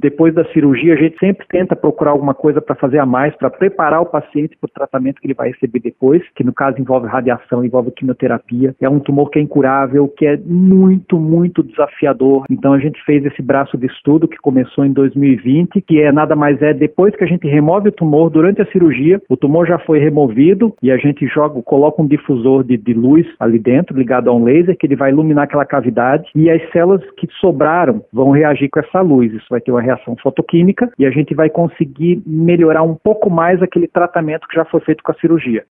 depois da cirurgia, a gente sempre tenta procurar alguma coisa para fazer a mais, para preparar o paciente para o tratamento que ele vai receber depois, que no caso envolve radiação, envolve quimioterapia. É um tumor que é incurável, que é muito, muito desafiador. Então a gente fez esse braço de estudo que começou em 2020, que nada mais depois que a gente remove o tumor, durante a cirurgia, o tumor já foi removido e a gente coloca um difusor de luz ali dentro, ligado a um laser, que ele vai iluminar aquela cavidade e as células que sobraram vão reagir com essa luz. Isso vai ter uma reação fotoquímica e a gente vai conseguir melhorar um pouco mais aquele tratamento que já foi feito com a cirurgia.